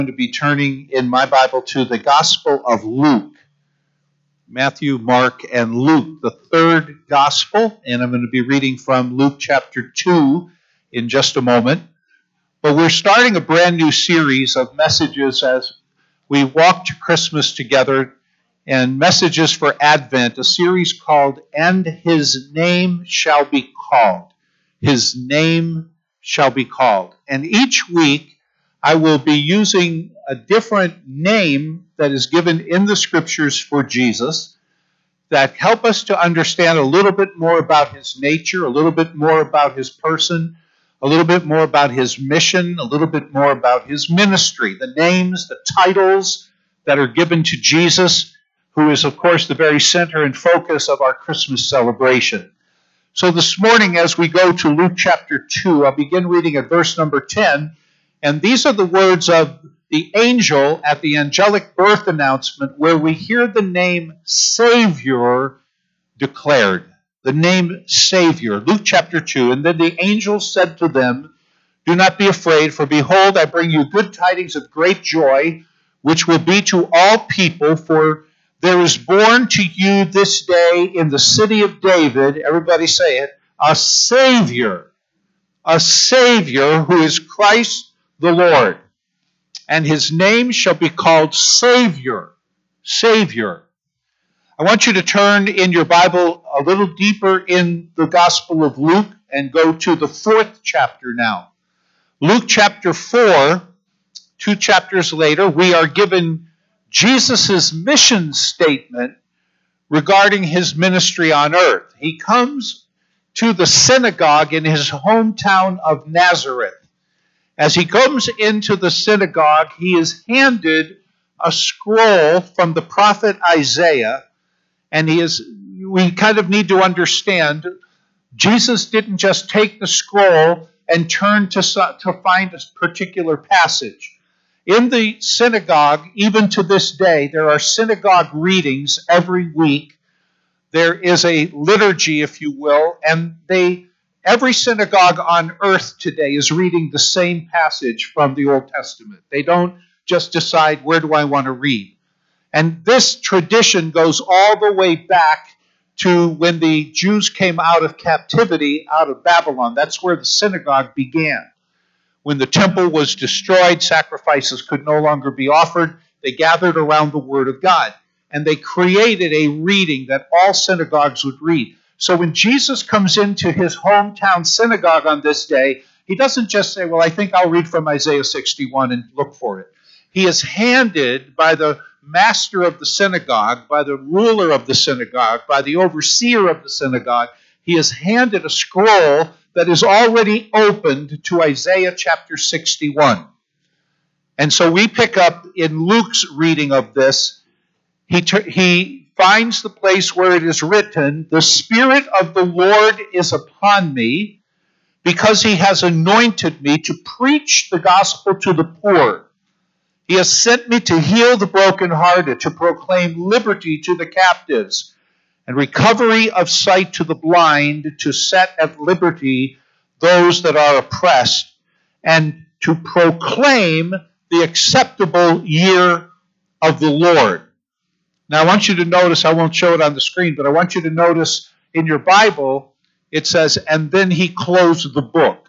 To be turning in my Bible to the Gospel of Luke. Matthew, Mark, and Luke, the third Gospel, and I'm going to be reading from Luke chapter 2 in just a moment. But we're starting a brand new series of messages as we walk to Christmas together, and messages for Advent, a series called "And His Name Shall Be Called." His name shall be called. And each week, I will be using a different name that is given in the Scriptures for Jesus that help us to understand a little bit more about his nature, a little bit more about his person, a little bit more about his mission, a little bit more about his ministry, the names, the titles that are given to Jesus, who is, of course, the very center and focus of our Christmas celebration. So this morning, as we go to Luke chapter 2, I'll begin reading at verse number 10. And these are the words of the angel at the angelic birth announcement, where we hear the name Savior declared. The name Savior. Luke chapter 2. And then the angel said to them, "Do not be afraid, for behold, I bring you good tidings of great joy, which will be to all people, for there is born to you this day in the city of David," everybody say it, "a Savior who is Christ the Lord, and his name shall be called Savior." Savior. I want you to turn in your Bible a little deeper in the Gospel of Luke and go to the 4th chapter now. Luke chapter 4, 2 chapters later, we are given Jesus' mission statement regarding his ministry on earth. He comes to the synagogue in his hometown of Nazareth. As he comes into the synagogue, he is handed a scroll from the prophet Isaiah, and we kind of need to understand, Jesus didn't just take the scroll and turn to find a particular passage. In the synagogue, even to this day, there are synagogue readings every week. There is a liturgy, if you will, and every synagogue on earth today is reading the same passage from the Old Testament. They don't just decide, where do I want to read? And this tradition goes all the way back to when the Jews came out of captivity, out of Babylon. That's where the synagogue began. When the temple was destroyed, sacrifices could no longer be offered. They gathered around the Word of God, and they created a reading that all synagogues would read. So when Jesus comes into his hometown synagogue on this day, he doesn't just say, well, I think I'll read from Isaiah 61 and look for it. He is handed by the master of the synagogue, by the ruler of the synagogue, by the overseer of the synagogue, he is handed a scroll that is already opened to Isaiah chapter 61. And so we pick up in Luke's reading of this, he finds the place where it is written, "The Spirit of the Lord is upon me, because he has anointed me to preach the gospel to the poor. He has sent me to heal the brokenhearted, to proclaim liberty to the captives, and recovery of sight to the blind, to set at liberty those that are oppressed, and to proclaim the acceptable year of the Lord." Now I want you to notice, I won't show it on the screen, but I want you to notice in your Bible, it says, "and then he closed the book."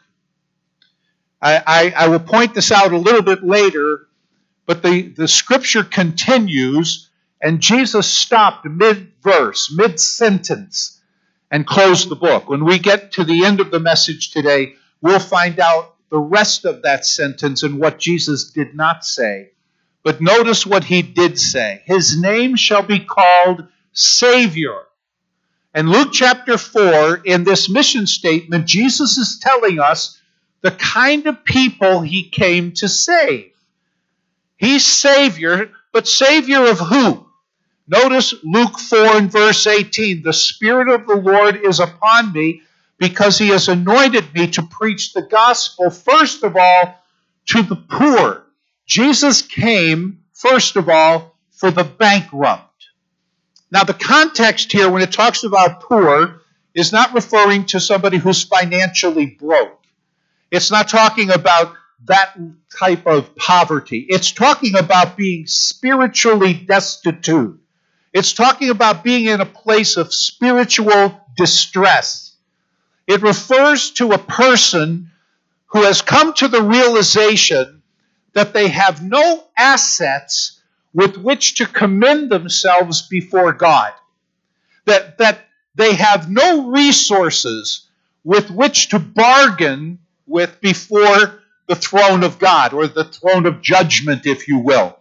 I will point this out a little bit later, but the scripture continues, and Jesus stopped mid-verse, mid-sentence, and closed the book. When we get to the end of the message today, we'll find out the rest of that sentence and what Jesus did not say. But notice what he did say. His name shall be called Savior. And Luke chapter 4, in this mission statement, Jesus is telling us the kind of people he came to save. He's Savior, but Savior of who? Notice Luke 4 and verse 18. "The Spirit of the Lord is upon me, because he has anointed me to preach the gospel, first of all, to the poor." Jesus came, first of all, for the bankrupt. Now, the context here, when it talks about poor, is not referring to somebody who's financially broke. It's not talking about that type of poverty. It's talking about being spiritually destitute. It's talking about being in a place of spiritual distress. It refers to a person who has come to the realization that they have no assets with which to commend themselves before God. That they have no resources with which to bargain with before the throne of God, or the throne of judgment, if you will.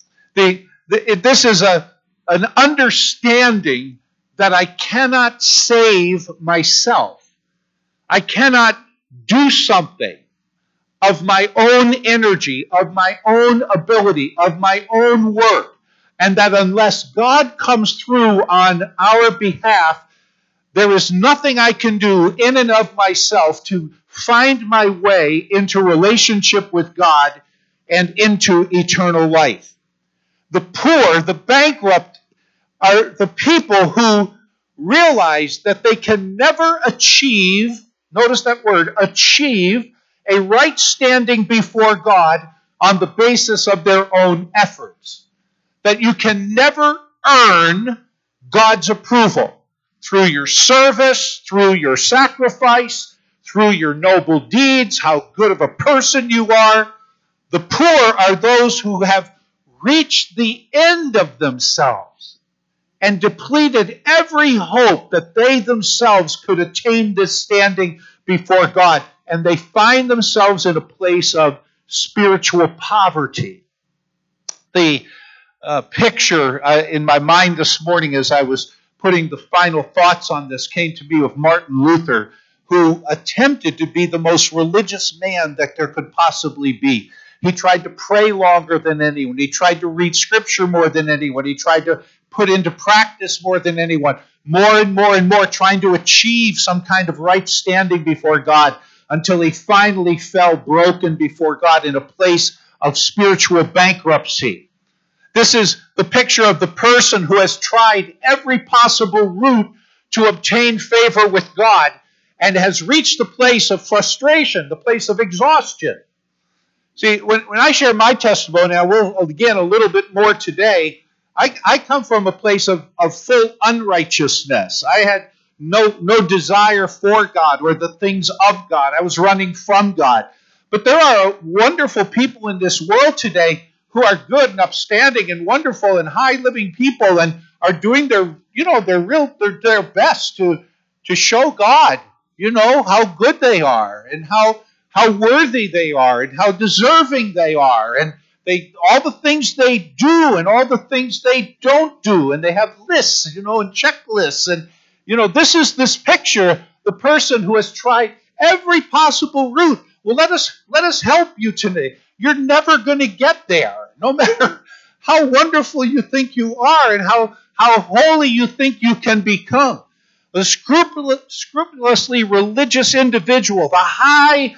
This is an understanding that I cannot save myself. I cannot do something of my own energy, of my own ability, of my own work, and that unless God comes through on our behalf, there is nothing I can do in and of myself to find my way into relationship with God and into eternal life. The poor, the bankrupt, are the people who realize that they can never achieve, notice that word, achieve a right standing before God on the basis of their own efforts. That you can never earn God's approval through your service, through your sacrifice, through your noble deeds, how good of a person you are. The poor are those who have reached the end of themselves and depleted every hope that they themselves could attain this standing before God. And they find themselves in a place of spiritual poverty. The picture in my mind this morning as I was putting the final thoughts on this came to me of Martin Luther, who attempted to be the most religious man that there could possibly be. He tried to pray longer than anyone. He tried to read Scripture more than anyone. He tried to put into practice more than anyone. More and more and more, trying to achieve some kind of right standing before God, until he finally fell broken before God in a place of spiritual bankruptcy. This is the picture of the person who has tried every possible route to obtain favor with God and has reached the place of frustration, the place of exhaustion. See, when I share my testimony, I will again a little bit more today, I come from a place of full unrighteousness. I had no desire for God or the things of God. I was running from God. But there are wonderful people in this world today who are good and upstanding and wonderful and high living people and are doing their best to show God, how good they are and how worthy they are and how deserving they are, and all the things they do and all the things they don't do, and they have lists, and checklists, and this is this picture, the person who has tried every possible route. Well, let us help you today. You're never going to get there, no matter how wonderful you think you are and how holy you think you can become. The scrupulously religious individual, the high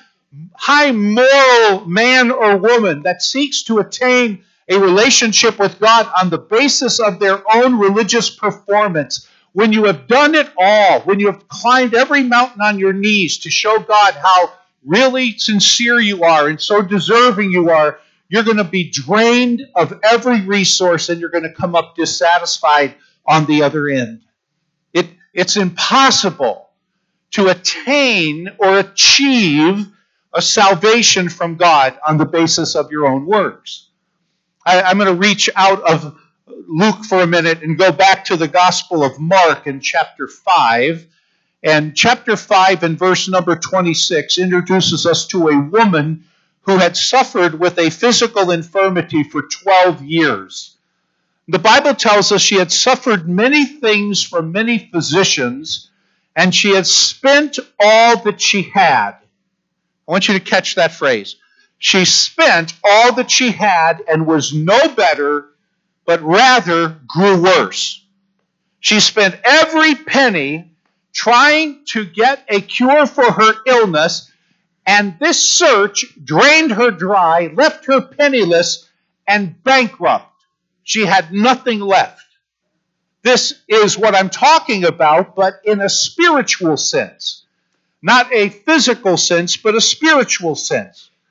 moral man or woman that seeks to attain a relationship with God on the basis of their own religious performance, when you have done it all, when you have climbed every mountain on your knees to show God how really sincere you are and so deserving you are, you're going to be drained of every resource and you're going to come up dissatisfied on the other end. It's impossible to attain or achieve a salvation from God on the basis of your own works. I'm going to reach out of Luke for a minute and go back to the Gospel of Mark in chapter 5. And chapter 5 and verse number 26 introduces us to a woman who had suffered with a physical infirmity for 12 years. The Bible tells us she had suffered many things from many physicians, and she had spent all that she had. I want you to catch that phrase. She spent all that she had and was no better, but rather grew worse. She spent every penny trying to get a cure for her illness, and this search drained her dry, left her penniless and bankrupt. She had nothing left. This is what I'm talking about, but in a spiritual sense. Not a physical sense, but a spiritual sense.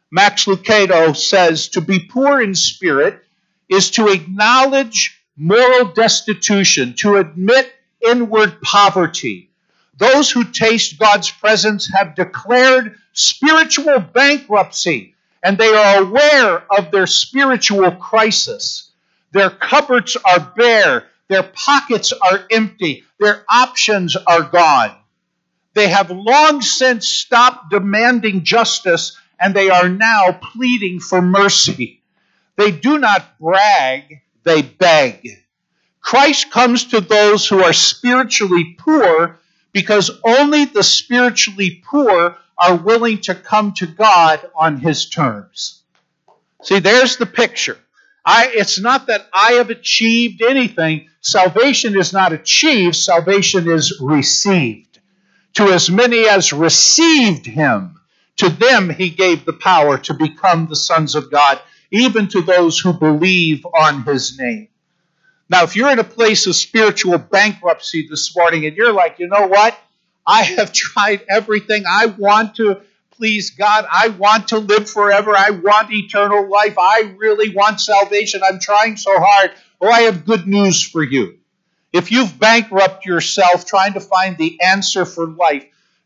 Max Lucado says, to be poor in spirit is to acknowledge moral destitution, to admit inward poverty. Those who taste God's presence have declared spiritual bankruptcy, and they are aware of their spiritual crisis. Their cupboards are bare, their pockets are empty, their options are gone. They have long since stopped demanding justice, and they are now pleading for mercy. They do not brag, they beg. Christ comes to those who are spiritually poor because only the spiritually poor are willing to come to God on his terms. See, there's the picture. It's not that I have achieved anything. Salvation is not achieved. Salvation is received. To as many as received him, to them he gave the power to become the sons of God, even to those who believe on his name. Now, if you're in a place of spiritual bankruptcy this morning and you're like, you know what? I have tried everything. I want to please God. I want to live forever. I want eternal life. I really want salvation. I'm trying so hard. Oh, I have good news for you. If you've bankrupted yourself trying to find the answer for life,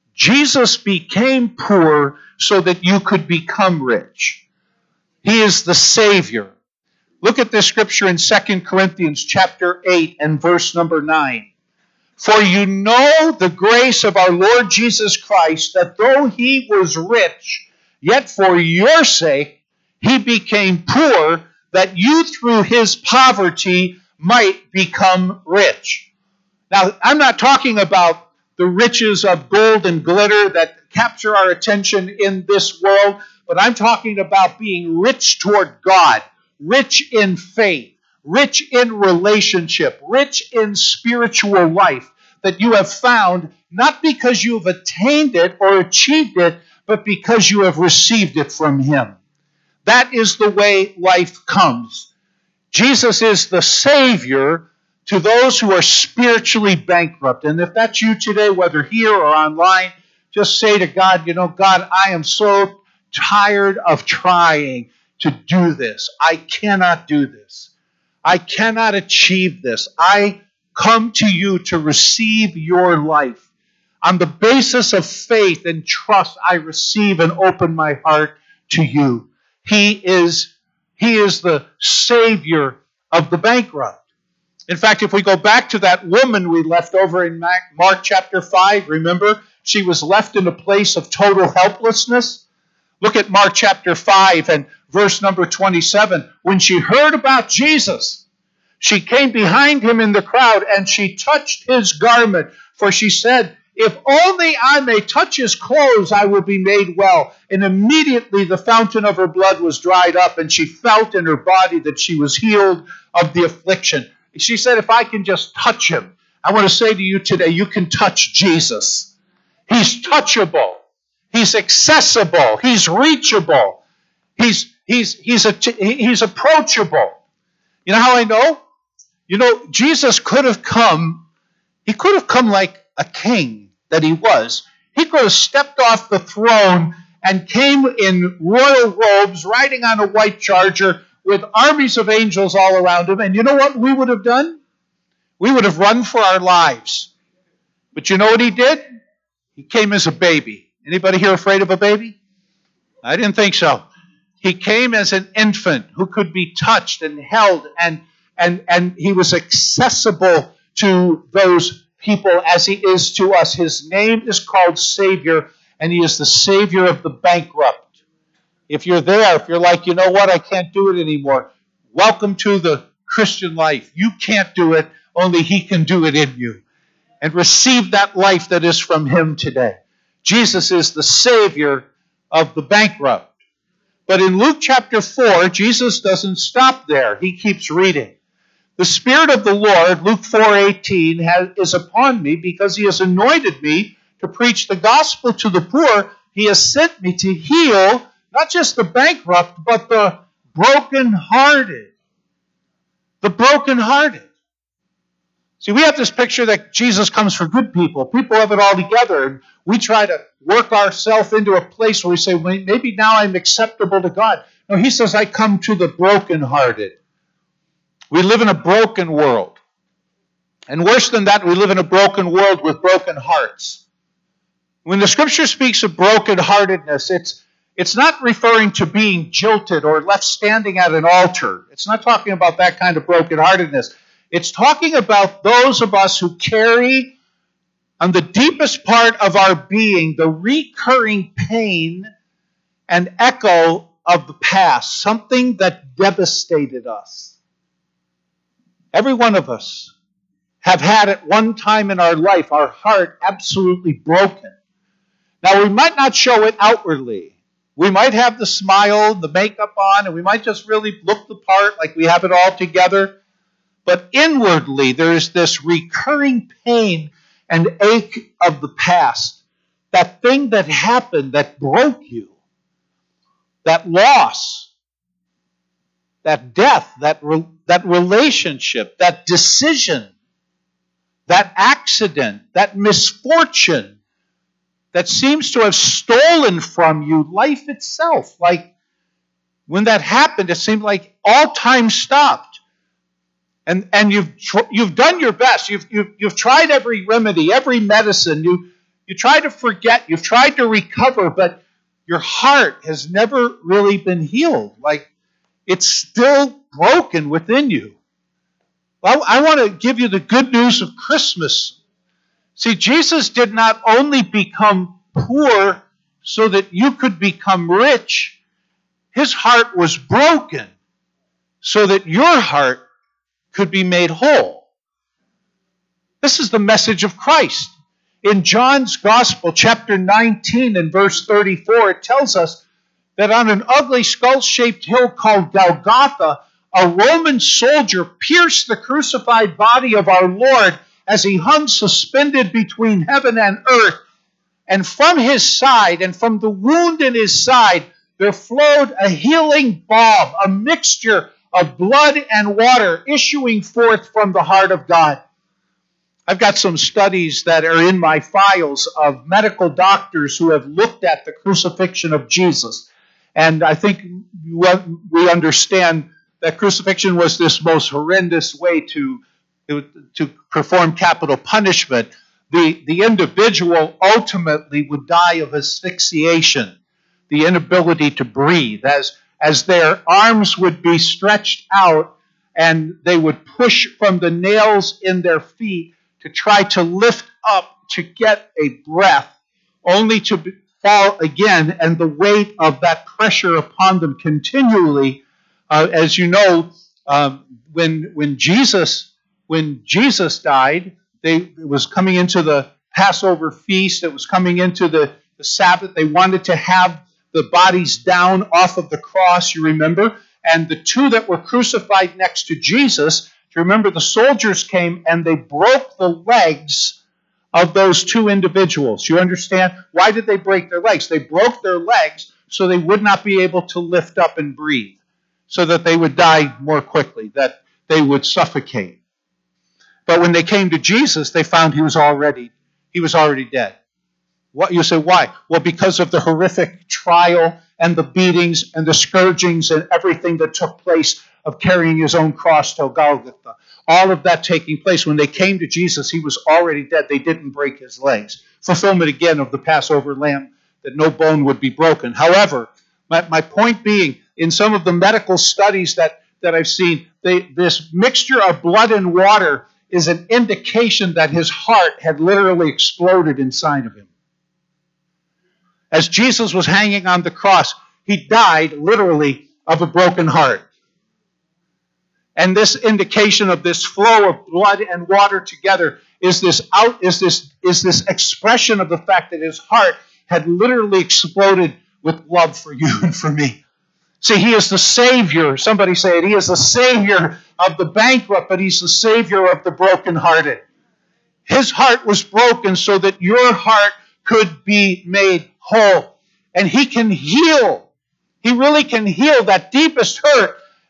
Jesus became poor so that you could become rich. He is the Savior. Look at this scripture in 2 Corinthians chapter 8 and verse number 9. For you know the grace of our Lord Jesus Christ, that though he was rich, yet for your sake he became poor, that you through his poverty might become rich. Now, I'm not talking about the riches of gold and glitter that capture our attention in this world, but I'm talking about being rich toward God, rich in faith, rich in relationship, rich in spiritual life that you have found, not because you have attained it or achieved it, but because you have received it from him. That is the way life comes. Jesus is the Savior to those who are spiritually bankrupt. And if that's you today, whether here or online, just say to God, you know, God, I am so tired of trying to do this. I cannot do this. I cannot achieve this. I come to you to receive your life. On the basis of faith and trust, I receive and open my heart to you. He is the Savior of the bankrupt. In fact, if we go back to that woman we left over in Mark chapter 5, remember, she was left in a place of total helplessness. Look at Mark chapter 5 and verse number 27. When she heard about Jesus, she came behind him in the crowd and she touched his garment. For she said, if only I may touch his clothes, I will be made well. And immediately the fountain of her blood was dried up, and she felt in her body that she was healed of the affliction. She said, if I can just touch him. I want to say to you today, you can touch Jesus. He's touchable. He's accessible. He's reachable. He's approachable. You know how I know? You know, Jesus could have come. He could have come like a king that he was. He could have stepped off the throne and came in royal robes, riding on a white charger with armies of angels all around him. And you know what we would have done? We would have run for our lives. But you know what he did? He came as a baby. Anybody here afraid of a baby? I didn't think so. He came as an infant who could be touched and held, and he was accessible to those people as he is to us. His name is called Savior, and he is the Savior of the bankrupt. If you're there, if you're like, you know what, I can't do it anymore, welcome to the Christian life. You can't do it, only he can do it in you. And receive that life that is from him today. Jesus is the Savior of the bankrupt. But in Luke chapter 4, Jesus doesn't stop there. He keeps reading. The Spirit of the Lord, Luke 4:18, is upon me because he has anointed me to preach the gospel to the poor. He has sent me to heal not just the bankrupt, but the brokenhearted. The brokenhearted. See, we have this picture that Jesus comes for good people. People have it all together. And we try to work ourselves into a place where we say, well, maybe now I'm acceptable to God. No, he says, I come to the brokenhearted. We live in a broken world. And worse than that, we live in a broken world with broken hearts. When the Scripture speaks of brokenheartedness, it's not referring to being jilted or left standing at an altar. It's not talking about that kind of brokenheartedness. It's talking about those of us who carry on the deepest part of our being the recurring pain and echo of the past, something that devastated us. Every one of us have had at one time in our life our heart absolutely broken. Now, we might not show it outwardly. We might have the smile, the makeup on, and we might just really look the part like we have it all together. But inwardly, there is this recurring pain and ache of the past. That thing that happened that broke you. That loss. That death. That relationship. That decision. That accident. That misfortune that seems to have stolen from you life itself. Like when that happened, it seemed like all time stopped. And you've done your best. You've tried every remedy, every medicine. You try to forget. You've tried to recover, but your heart has never really been healed. Like it's still broken within you. Well, I want to give you the good news of Christmas. See, Jesus did not only become poor so that you could become rich. His heart was broken so that your heart could be made whole. This is the message of Christ. In John's Gospel, chapter 19 and verse 34, it tells us that on an ugly skull-shaped hill called Golgotha, a Roman soldier pierced the crucified body of our Lord as he hung suspended between heaven and earth. And from his side, and from the wound in his side, there flowed a healing balm, a mixture of blood and water issuing forth from the heart of God. I've got some studies that are in my files of medical doctors who have looked at the crucifixion of Jesus. And I think we understand that crucifixion was this most horrendous way to perform capital punishment. The individual ultimately would die of asphyxiation, the inability to breathe, as their arms would be stretched out and they would push from the nails in their feet to try to lift up to get a breath, only to fall again, and the weight of that pressure upon them continually. As you know, when Jesus died, it was coming into the Passover feast. It was coming into the Sabbath. They wanted to have the bodies down off of the cross, you remember? And the two that were crucified next to Jesus, do you remember the soldiers came and they broke the legs of those two individuals? You understand? Why did they break their legs? They broke their legs so they would not be able to lift up and breathe, so that they would die more quickly, that they would suffocate. But when they came to Jesus, they found he was already dead. What you say, why? Well, because of the horrific trial and the beatings and the scourgings and everything that took place of carrying his own cross to Golgotha. All of that taking place. When they came to Jesus, he was already dead. They didn't break his legs. Fulfillment again of the Passover lamb, that no bone would be broken. However, my point being, in some of the medical studies that I've seen, this mixture of blood and water is an indication that his heart had literally exploded inside of him. As Jesus was hanging on the cross, he died literally of a broken heart. And this indication of this flow of blood and water together is this expression of the fact that his heart had literally exploded with love for you and for me. See, he is the Savior. Somebody say it. He is the Savior of the bankrupt, but he's the Savior of the brokenhearted. His heart was broken so that your heart could be made whole. And he can heal. He really can heal that deepest hurt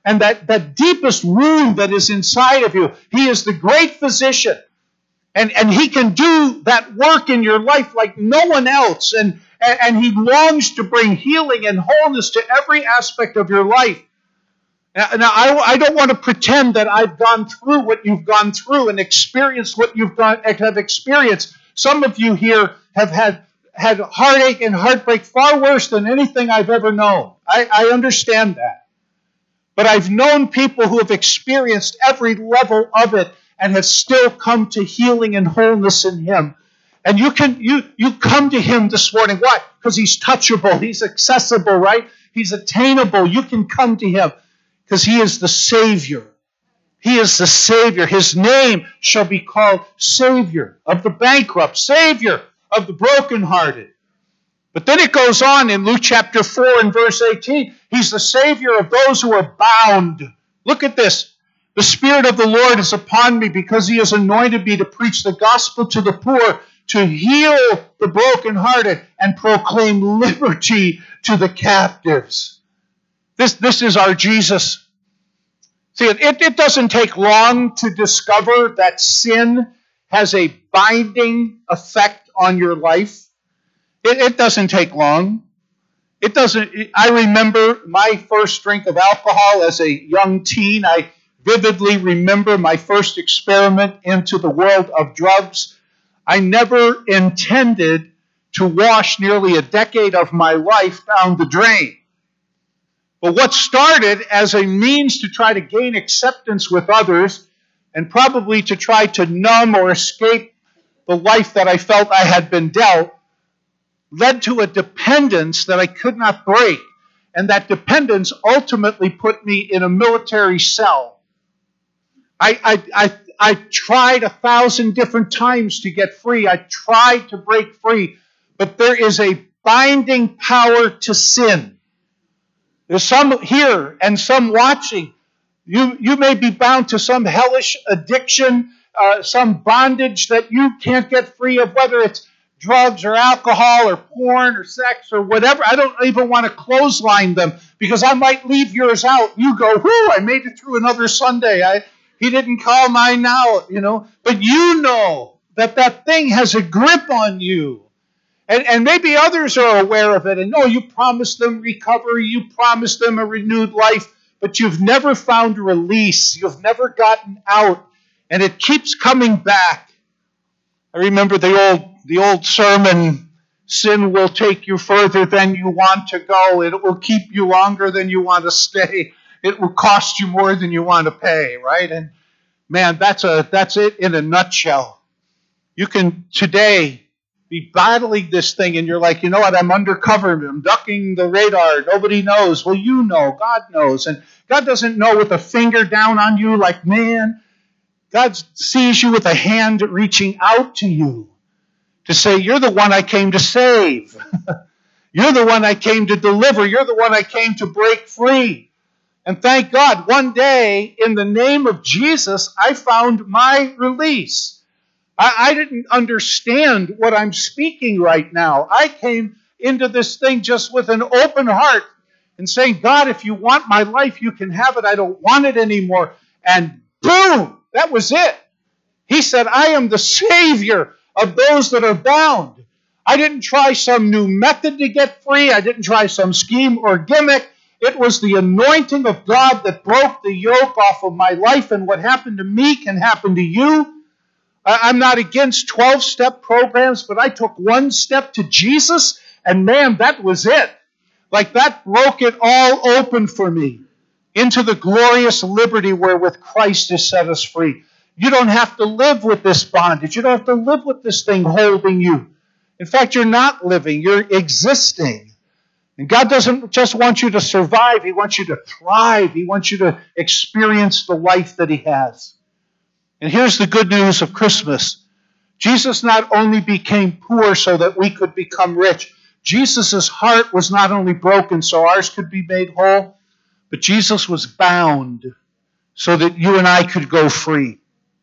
and that deepest wound that is inside of you. He is the great physician. And He can do that work in your life like no one else. And He longs to bring healing and wholeness to every aspect of your life. Now, I don't want to pretend that I've gone through what you've gone through and experienced what have experienced. Some of you here have had heartache and heartbreak far worse than anything I've ever known. I understand that. But I've known people who have experienced every level of it and have still come to healing and wholeness in Him. And you come to Him this morning. Why? Because He's touchable. He's accessible, right? He's attainable. You can come to Him because He is the Savior. He is the Savior. His name shall be called Savior of the bankrupt, Savior of the brokenhearted. But then it goes on in Luke chapter 4 and verse 18. He's the Savior of those who are bound. Look at this. The Spirit of the Lord is upon me because He has anointed me to preach the gospel to the poor, to heal the brokenhearted, and proclaim liberty to the captives. This is our Jesus. See, it doesn't take long to discover that sin has a binding effect on your life. It doesn't take long. I remember my first drink of alcohol as a young teen. I vividly remember my first experiment into the world of drugs. I never intended to wash nearly a decade of my life down the drain. But what started as a means to try to gain acceptance with others and probably to try to numb or escape the life that I felt I had been dealt led to a dependence that I could not break. And that dependence ultimately put me in a military cell. I tried 1,000 different times to get free. I tried to break free. But there is a binding power to sin. There's some here and some watching. You may be bound to some hellish addiction, some bondage that you can't get free of, whether it's drugs or alcohol or porn or sex or whatever. I don't even want to clothesline them because I might leave yours out. You go, whoo, I made it through another Sunday. He didn't call mine out, But you know that thing has a grip on you. And maybe others are aware of it. And you promised them recovery. You promised them a renewed life. But you've never found release. You've never gotten out. And it keeps coming back. I remember the old sermon, sin will take you further than you want to go. It will keep you longer than you want to stay. It will cost you more than you want to pay, right? And man, that's it in a nutshell. You can today be battling this thing and you're like, you know what, I'm undercover. I'm ducking the radar. Nobody knows. Well, you know. God knows. And God doesn't know with a finger down on you like man. God sees you with a hand reaching out to you to say, you're the one I came to save. You're the one I came to deliver. You're the one I came to break free. And thank God, one day, in the name of Jesus, I found my release. I didn't understand what I'm speaking right now. I came into this thing just with an open heart and saying, God, if you want my life, you can have it. I don't want it anymore. And boom, that was it. He said, I am the Savior of those that are bound. I didn't try some new method to get free. I didn't try some scheme or gimmick. It was the anointing of God that broke the yoke off of my life, and what happened to me can happen to you. I'm not against 12-step programs, but I took one step to Jesus, and man, that was it. Like that broke it all open for me into the glorious liberty wherewith Christ has set us free. You don't have to live with this bondage. You don't have to live with this thing holding you. In fact, you're not living. You're existing. And God doesn't just want you to survive. He wants you to thrive. He wants you to experience the life that He has. And here's the good news of Christmas. Jesus not only became poor so that we could become rich. Jesus' heart was not only broken so ours could be made whole, but Jesus was bound so that you and I could go free.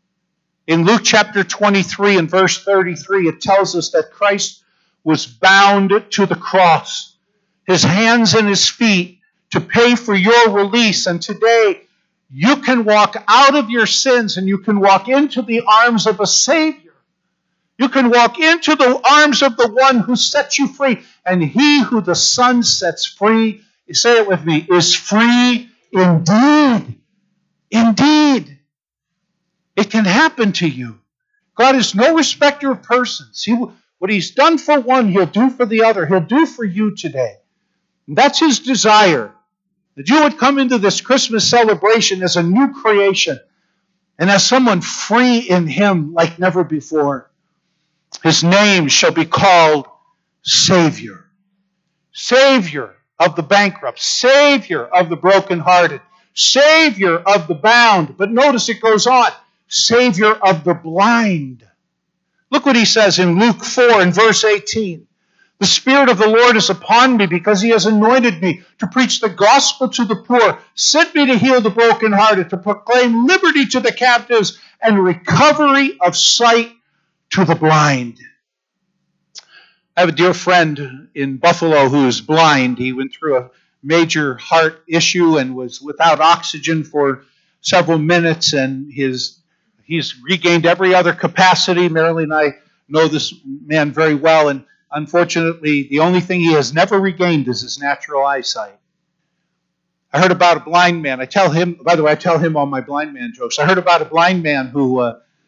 In Luke chapter 23 and verse 33, it tells us that Christ was bound to the cross. His hands and His feet to pay for your release. And today, you can walk out of your sins and you can walk into the arms of a Savior. You can walk into the arms of the one who sets you free. And he who the Son sets free, say it with me, is free indeed. Indeed. It can happen to you. God is no respecter of persons. What he's done for one, he'll do for the other. He'll do for you today. And that's his desire, that you would come into this Christmas celebration as a new creation and as someone free in him like never before. His name shall be called Savior. Savior of the bankrupt. Savior of the brokenhearted. Savior of the bound. But notice it goes on. Savior of the blind. Look what he says in Luke 4 and verse 18. The Spirit of the Lord is upon me because he has anointed me to preach the gospel to the poor, sent me to heal the brokenhearted, to proclaim liberty to the captives and recovery of sight to the blind. I have a dear friend in Buffalo who is blind. He went through a major heart issue and was without oxygen for several minutes, and he's regained every other capacity. Marilyn and I know this man very well, and unfortunately, the only thing he has never regained is his natural eyesight. I heard about a blind man. I tell him all my blind man jokes. I heard about a blind man who,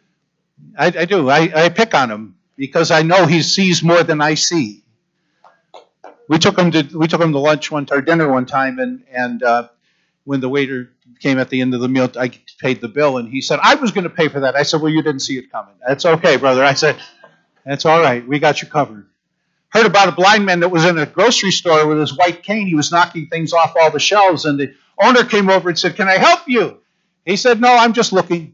I pick on him because I know he sees more than I see. We took him to lunch or dinner one time, and when the waiter came at the end of the meal, I paid the bill, and he said, I was going to pay for that. I said, well, you didn't see it coming. That's okay, brother. I said, that's all right. We got you covered. Heard about a blind man that was in a grocery store with his white cane. He was knocking things off all the shelves, and the owner came over and said, can I help you? He said, no, I'm just looking.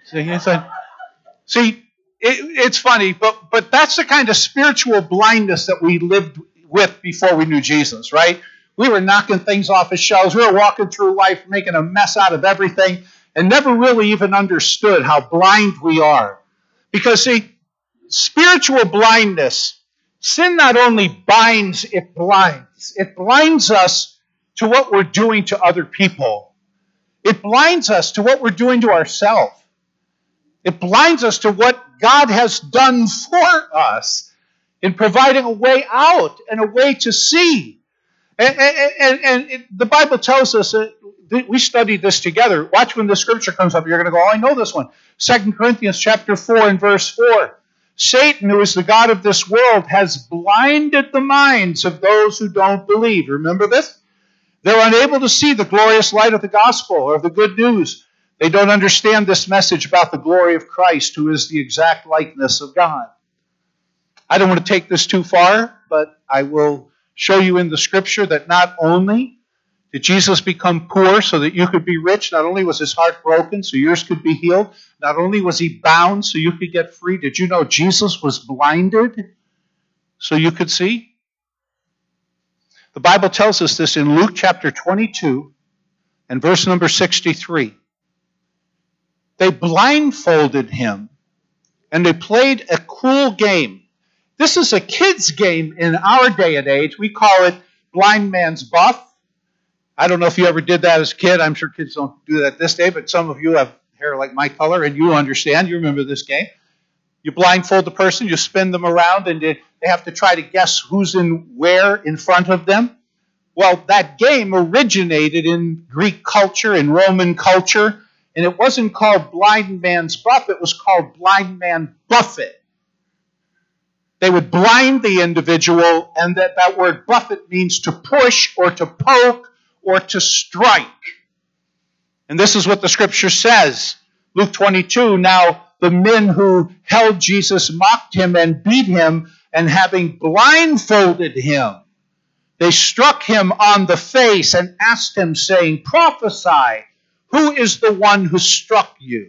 It's funny, but that's the kind of spiritual blindness that we lived with before we knew Jesus, right? We were knocking things off his shelves. We were walking through life making a mess out of everything and never really even understood how blind we are. Because, see, spiritual blindness, sin not only binds, it blinds. It blinds us to what we're doing to other people. It blinds us to what we're doing to ourselves. It blinds us to what God has done for us in providing a way out and a way to see. And the Bible tells us, we studied this together. Watch when the scripture comes up. You're going to go, oh, I know this one. 2 Corinthians chapter 4 and verse 4. Satan, who is the god of this world, has blinded the minds of those who don't believe. Remember this? They're unable to see the glorious light of the gospel or the good news. They don't understand this message about the glory of Christ, who is the exact likeness of God. I don't want to take this too far, but I will show you in the scripture that not only did Jesus become poor so that you could be rich, not only was his heart broken so yours could be healed, not only was he bound so you could get free, did you know Jesus was blinded so you could see? The Bible tells us this in Luke chapter 22 and verse number 63. They blindfolded him and they played a cruel game. This is a kid's game in our day and age. We call it blind man's buff. I don't know if you ever did that as a kid. I'm sure kids don't do that this day, but some of you have hair like my color, and you understand. You remember this game. You blindfold the person, you spin them around, and they have to try to guess who's in where in front of them. Well, that game originated in Greek culture, in Roman culture, and it wasn't called blind man's buff. It was called blind man buffet. They would blind the individual, and that word buffet means to push or to poke or to strike. And this is what the scripture says. Luke 22, now the men who held Jesus mocked him and beat him, and having blindfolded him, they struck him on the face and asked him, saying, prophesy, who is the one who struck you?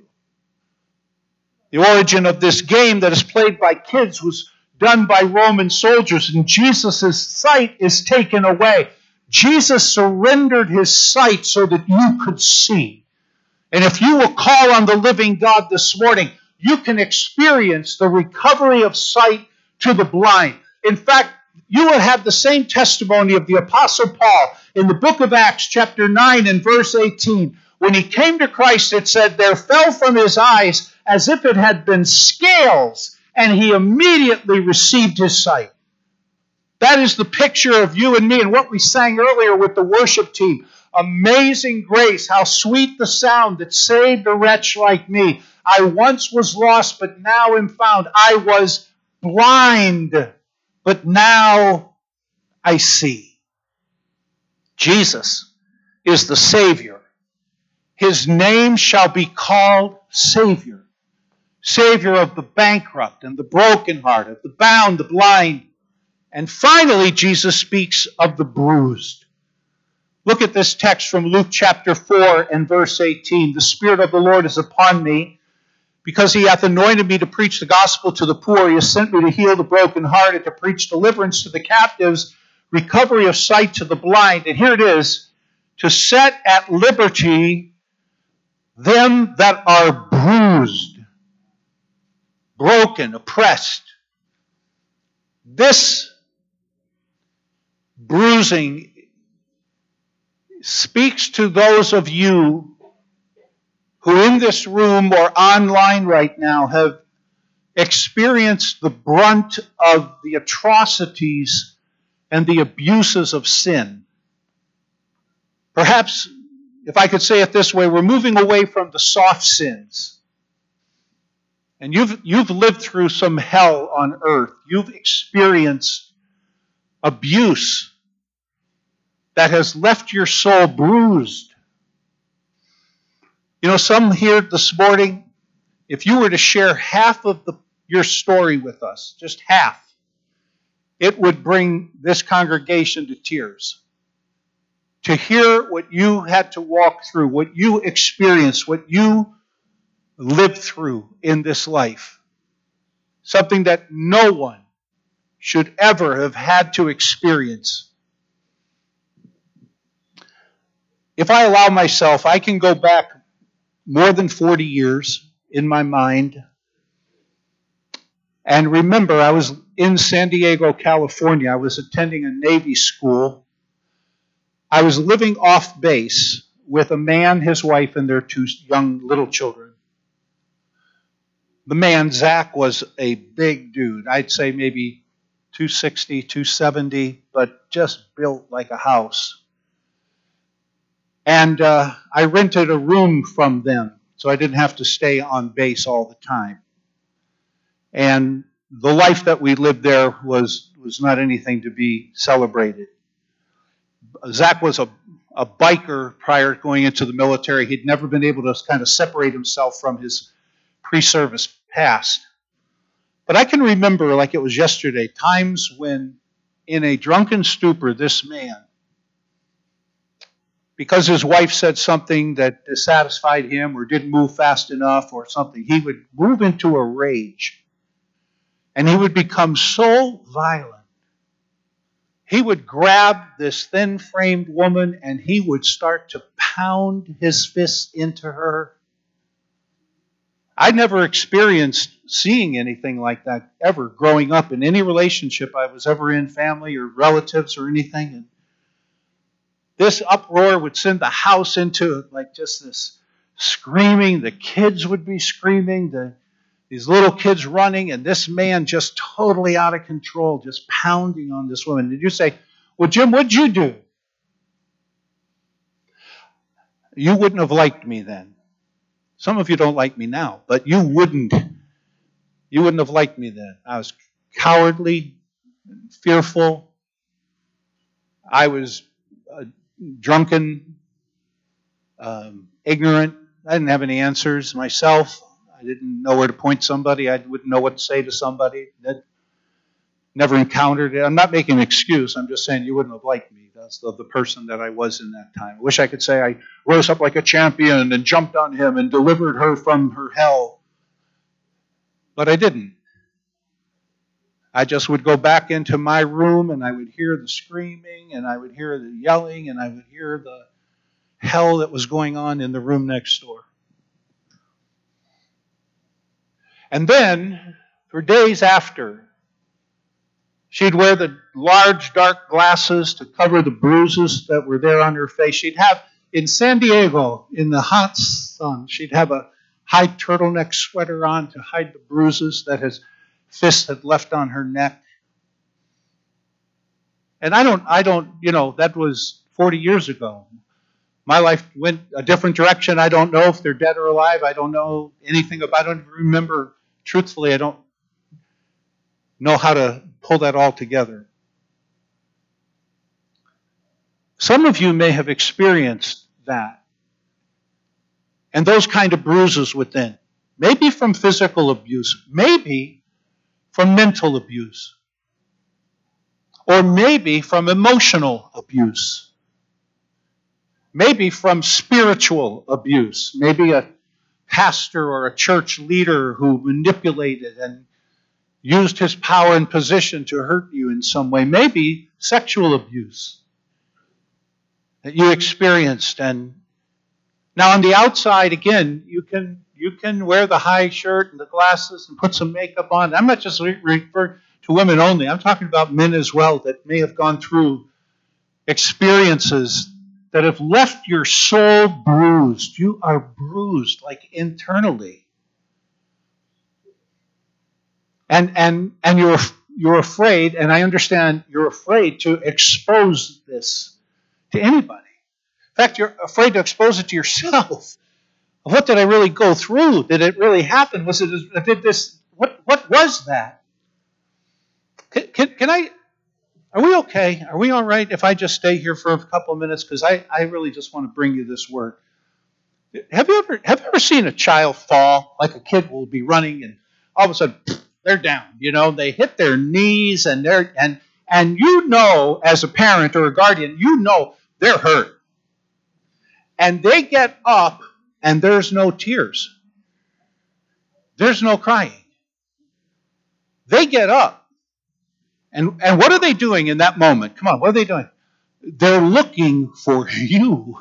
The origin of this game that is played by kids was done by Roman soldiers, and Jesus' sight is taken away. Jesus surrendered his sight so that you could see. And if you will call on the living God this morning, you can experience the recovery of sight to the blind. In fact, you will have the same testimony of the Apostle Paul in the book of Acts, chapter 9 and verse 18. When he came to Christ, it said, there fell from his eyes as if it had been scales, and he immediately received his sight. That is the picture of you and me and what we sang earlier with the worship team. Amazing grace, how sweet the sound that saved a wretch like me. I once was lost, but now am found. I was blind, but now I see. Jesus is the Savior. His name shall be called Savior. Savior of the bankrupt and the brokenhearted, the bound, the blind. And finally, Jesus speaks of the bruised. Look at this text from Luke chapter 4 and verse 18. The Spirit of the Lord is upon me, because he hath anointed me to preach the gospel to the poor. He has sent me to heal the brokenhearted, to preach deliverance to the captives, recovery of sight to the blind. And here it is, to set at liberty them that are bruised, broken, oppressed. This bruising speaks to those of you who in this room or online right now have experienced the brunt of the atrocities and the abuses of sin. Perhaps, if I could say it this way, we're moving away from the soft sins. And you've lived through some hell on earth. You've experienced abuse that has left your soul bruised. You know, some here this morning, if you were to share half of your story with us, just half, it would bring this congregation to tears. To hear what you had to walk through, what you experienced, what you lived through in this life. Something that no one should ever have had to experience. If I allow myself, I can go back more than 40 years in my mind and remember I was in San Diego, California. I was attending a Navy school. I was living off base with a man, his wife, and their two young little children. The man, Zach, was a big dude. I'd say maybe 260, 270, but just built like a house. And I rented a room from them, so I didn't have to stay on base all the time. And the life that we lived there was not anything to be celebrated. Zach was a biker prior to going into the military. He'd never been able to kind of separate himself from his pre-service past. But I can remember, like it was yesterday, times when in a drunken stupor, this man, because his wife said something that dissatisfied him or didn't move fast enough or something, he would move into a rage. And he would become so violent. He would grab this thin-framed woman and he would start to pound his fists into her. I never experienced seeing anything like that ever growing up in any relationship I was ever in, family or relatives or anything. And this uproar would send the house into like just this screaming. The kids would be screaming. These little kids running, and this man just totally out of control, just pounding on this woman. Did you say, well, Jim, what'd you do? You wouldn't have liked me then. Some of you don't like me now, but you wouldn't. You wouldn't have liked me then. I was cowardly, fearful. I was drunken, ignorant. I didn't have any answers myself. I didn't know where to point somebody. I wouldn't know what to say to somebody. That never encountered it. I'm not making an excuse. I'm just saying you wouldn't have liked me. That's the person that I was in that time. I wish I could say I rose up like a champion and jumped on him and delivered her from her hell. But I didn't. I just would go back into my room and I would hear the screaming and I would hear the yelling and I would hear the hell that was going on in the room next door. And then, for days after, She'd wear the large dark glasses to cover the bruises that were there on her face. She'd have, in San Diego, in the hot sun, she'd have a high turtleneck sweater on to hide the bruises that his fist had left on her neck. And I don't, that was 40 years ago. My life went a different direction. I don't know if they're dead or alive. I don't know anything about it. I don't even remember. Truthfully, I don't know how to pull that all together. Some of you may have experienced that. And those kind of bruises within. Maybe from physical abuse. Maybe from mental abuse. Or maybe from emotional abuse. Maybe from spiritual abuse. Maybe a pastor or a church leader who manipulated and used his power and position to hurt you in some way. Maybe sexual abuse that you experienced. And now on the outside, again, you can wear the high shirt and the glasses and put some makeup on. I'm not just referring to women only. I'm talking about men as well that may have gone through experiences that have left your soul bruised. You are bruised, like internally. And you're afraid, and I understand you're afraid to expose this to anybody. In fact, you're afraid to expose it to yourself. What did I really go through? Did it really happen? What was that? Are we okay? Are we all right if I just stay here for a couple of minutes? Because I really just want to bring you this word. Have you ever seen a child fall? Like a kid will be running and all of a sudden they're down. They hit their knees and as a parent or a guardian, they're hurt. And they get up and there's no tears. There's no crying. They get up. And what are they doing in that moment? Come on, what are they doing? They're looking for you.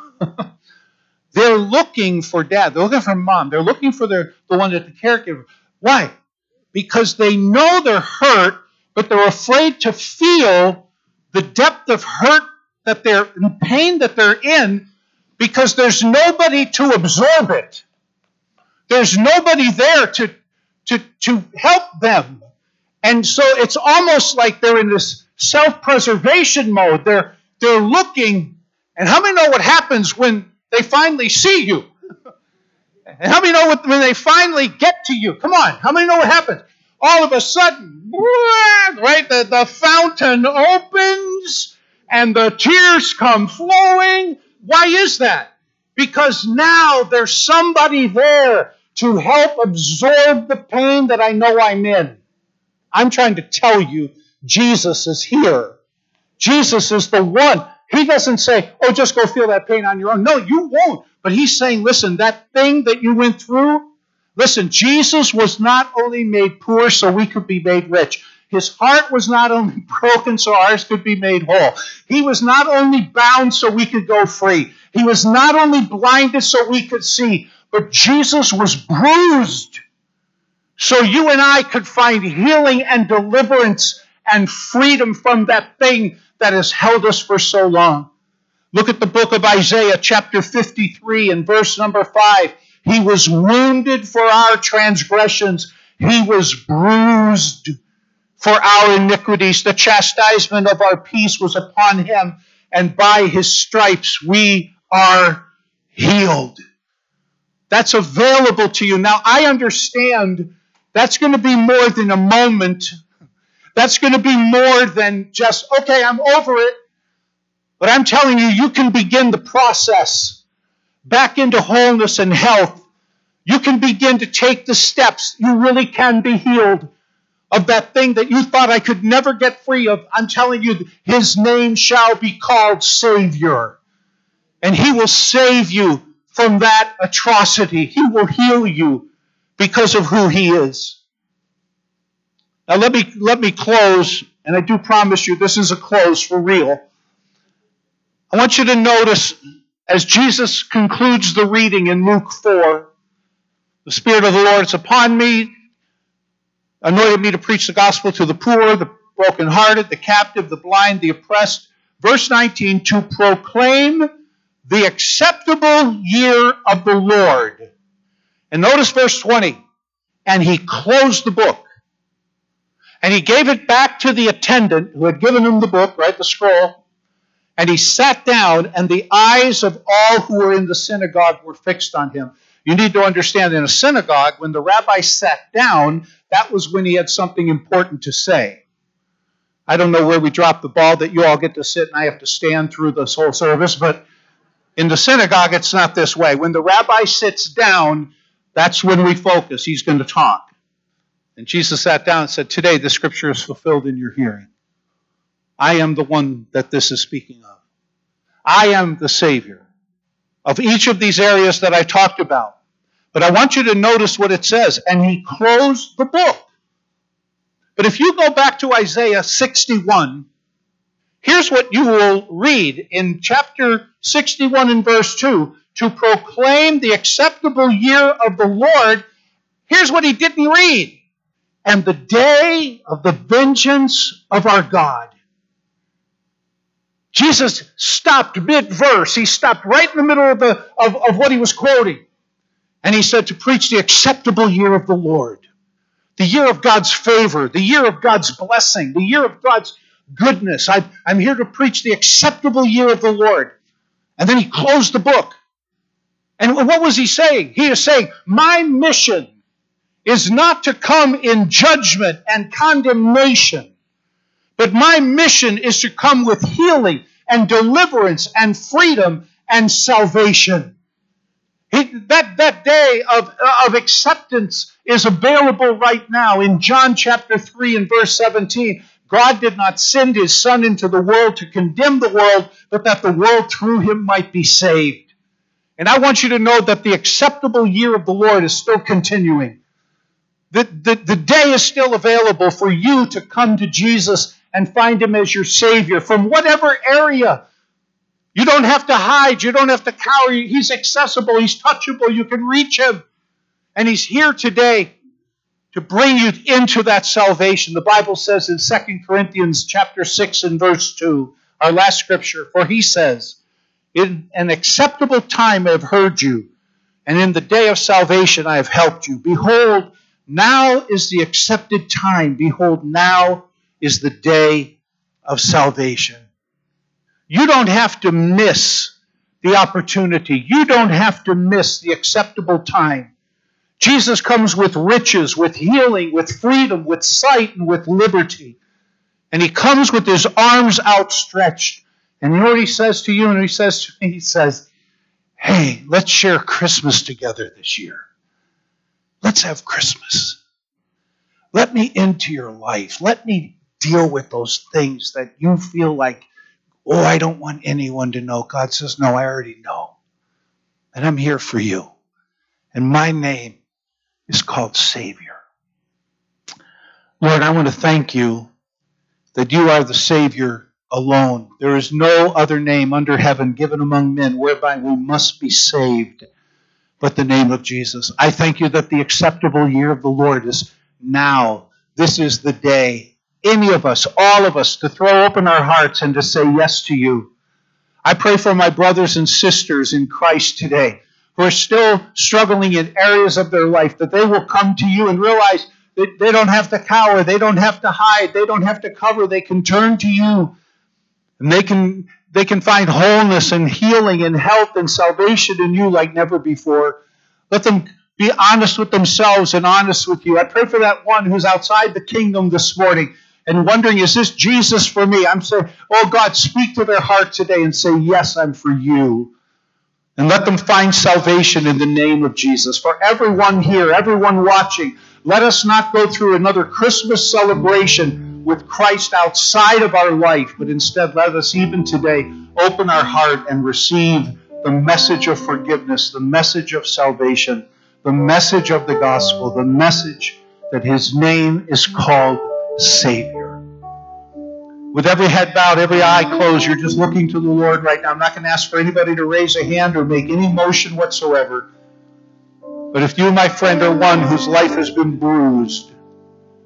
They're looking for dad. They're looking for mom. They're looking for the one that the caregiver. Why? Because they know they're hurt, but they're afraid to feel the depth of hurt that they're in, pain that they're in, because there's nobody to absorb it. There's nobody there to help them. And so it's almost like they're in this self-preservation mode. They're looking, and how many know what happens when they finally see you? And how many know when they finally get to you? Come on, how many know what happens? All of a sudden, right, the fountain opens and the tears come flowing. Why is that? Because now there's somebody there to help absorb the pain that I know I'm in. I'm trying to tell you, Jesus is here. Jesus is the one. He doesn't say, oh, just go feel that pain on your own. No, you won't. But he's saying, listen, that thing that you went through, listen, Jesus was not only made poor so we could be made rich. His heart was not only broken so ours could be made whole. He was not only bound so we could go free. He was not only blinded so we could see, but Jesus was bruised so you and I could find healing and deliverance and freedom from that thing that has held us for so long. Look at the book of Isaiah, chapter 53 and verse number 5. He was wounded for our transgressions. He was bruised for our iniquities. The chastisement of our peace was upon him, and by his stripes we are healed. That's available to you. Now, I understand that's going to be more than a moment. That's going to be more than just, okay, I'm over it. But I'm telling you, you can begin the process back into wholeness and health. You can begin to take the steps. You really can be healed of that thing that you thought I could never get free of. I'm telling you, his name shall be called Savior. And he will save you from that atrocity. He will heal you because of who he is. Now let me close, and I do promise you this is a close for real. I want you to notice as Jesus concludes the reading in Luke 4, the Spirit of the Lord is upon me, anointed me to preach the gospel to the poor. The brokenhearted, the captive, the blind, the oppressed. Verse 19, to proclaim the acceptable year of the Lord. And notice verse 20. And he closed the book. And he gave it back to the attendant who had given him the book, right, the scroll. And he sat down, and the eyes of all who were in the synagogue were fixed on him. You need to understand, in a synagogue, when the rabbi sat down, that was when he had something important to say. I don't know where we dropped the ball that you all get to sit and I have to stand through this whole service, but in the synagogue, it's not this way. When the rabbi sits down, that's when we focus. He's going to talk. And Jesus sat down and said, today the scripture is fulfilled in your hearing. I am the one that this is speaking of. I am the Savior of each of these areas that I talked about. But I want you to notice what it says. And he closed the book. But if you go back to Isaiah 61, here's what you will read in chapter 61 and verse 2. To proclaim the acceptable year of the Lord, here's what he didn't read. And the day of the vengeance of our God. Jesus stopped mid-verse. He stopped right in the middle of what he was quoting. And he said to preach the acceptable year of the Lord. The year of God's favor. The year of God's blessing. The year of God's goodness. I'm here to preach the acceptable year of the Lord. And then he closed the book. And what was he saying? He is saying, my mission is not to come in judgment and condemnation. But my mission is to come with healing and deliverance and freedom and salvation. That day of acceptance is available right now. In John chapter 3 and verse 17, God did not send his Son into the world to condemn the world, but that the world through him might be saved. And I want you to know that the acceptable year of the Lord is still continuing. The day is still available for you to come to Jesus and find him as your Savior from whatever area. You don't have to hide. You don't have to cower. He's accessible. He's touchable. You can reach him. And he's here today to bring you into that salvation. The Bible says in 2 Corinthians chapter 6 and verse 2, our last scripture, for he says, in an acceptable time I have heard you, and in the day of salvation I have helped you. Behold, now is the accepted time. Behold, now is the day of salvation. You don't have to miss the opportunity. You don't have to miss the acceptable time. Jesus comes with riches, with healing, with freedom, with sight, and with liberty. And he comes with his arms outstretched. And you know what he says to you and he says to me? He says, hey, let's share Christmas together this year. Let's have Christmas. Let me into your life. Let me deal with those things that you feel like, oh, I don't want anyone to know. God says, no, I already know. And I'm here for you. And my name is called Savior. Lord, I want to thank you that you are the Savior alone. There is no other name under heaven given among men whereby we must be saved but the name of Jesus. I thank you that the acceptable year of the Lord is now. This is the day. Any of us, all of us, to throw open our hearts and to say yes to you. I pray for my brothers and sisters in Christ today who are still struggling in areas of their life, that they will come to you and realize that they don't have to cower, they don't have to hide, they don't have to cover, they can turn to you. And they can find wholeness and healing and health and salvation in you like never before. Let them be honest with themselves and honest with you. I pray for that one who's outside the kingdom this morning and wondering, is this Jesus for me? I'm saying, oh God, speak to their heart today and say, yes, I'm for you. And let them find salvation in the name of Jesus. For everyone here, everyone watching, let us not go through another Christmas celebration with Christ outside of our life, but instead let us even today open our heart and receive the message of forgiveness, the message of salvation, the message of the gospel, the message that his name is called Savior. With every head bowed, every eye closed, you're just looking to the Lord right now. I'm not going to ask for anybody to raise a hand or make any motion whatsoever. But if you, my friend, are one whose life has been bruised,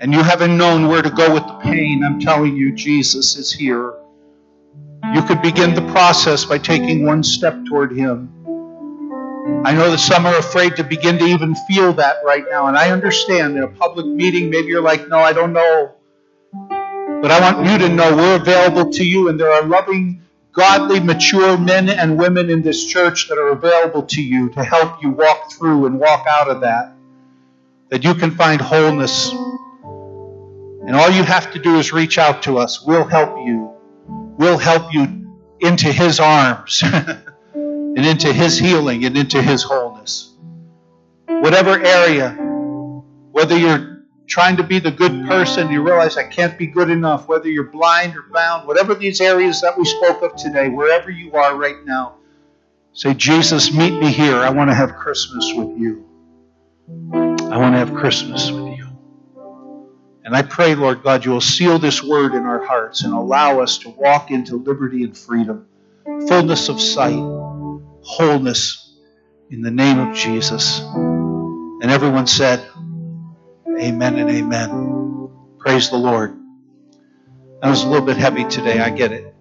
and you haven't known where to go with the pain, I'm telling you, Jesus is here. You could begin the process by taking one step toward Him. I know that some are afraid to begin to even feel that right now, and I understand in a public meeting, maybe you're like, no, I don't know. But I want you to know we're available to you, and there are loving, godly, mature men and women in this church that are available to you to help you walk through and walk out of that you can find wholeness. And all you have to do is reach out to us. We'll help you. We'll help you into His arms and into His healing and into His wholeness. Whatever area, whether you're trying to be the good person, you realize I can't be good enough, whether you're blind or bound, whatever these areas that we spoke of today, wherever you are right now, say, Jesus, meet me here. I want to have Christmas with you. I want to have Christmas with you. And I pray, Lord God, you will seal this word in our hearts and allow us to walk into liberty and freedom, fullness of sight, wholeness in the name of Jesus. And everyone said, amen and amen. Praise the Lord. That was a little bit heavy today, I get it.